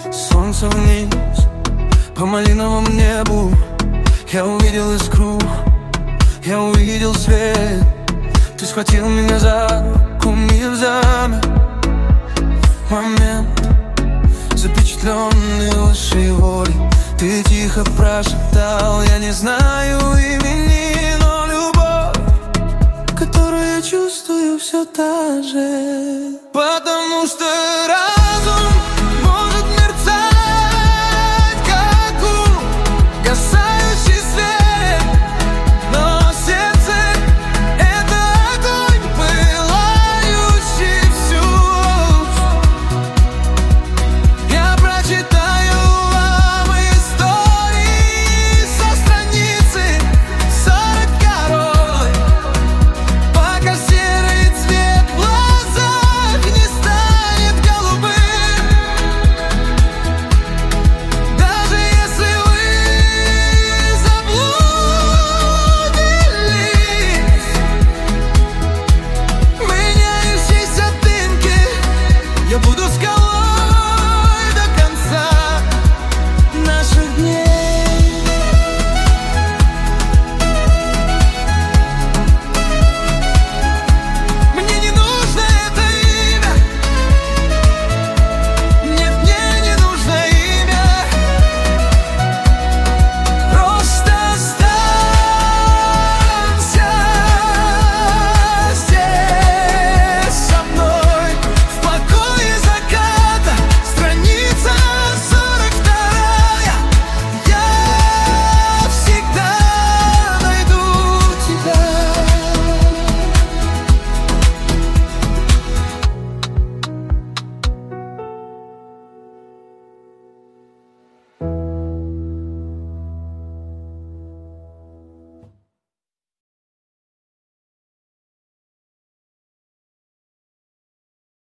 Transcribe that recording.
Солнце вниз по малиновому небу. Я увидел искру, я увидел свет. Ты схватил меня за руку, мир замер. Момент, запечатленный высшей волей. Ты тихо прошептал: я не знаю имени, но любовь, которую я чувствую, все та же. Потому что